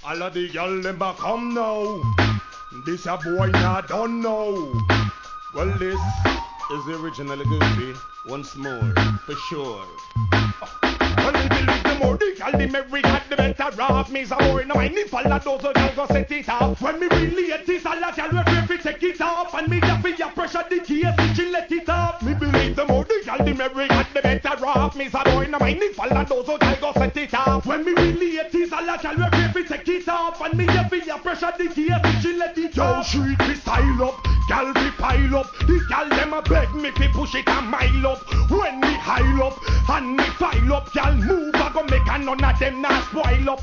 All of the girl them back come now. This a boy not done now. Well, this is the original Goofy. Once more, for sure. Well, we believe the more the girl the merry got the better off. Me's a boy no mind if all of those girls go set it off. When me really hate this, all of y'all will free take it off. And me just feel your pressure the case, she let it off. Me believe the more the girl the merry got the better off. Me's a boy no mind if all of those girls go set it off. When me really hate this, all of y'all will free take it off. And me just feel your pressure the case, she let it off. Yo, street we style up, gal we pile up. The gal them a beg me fi push it a mile up. When me high up and me file up, gal move I go make a none of them not spoil up.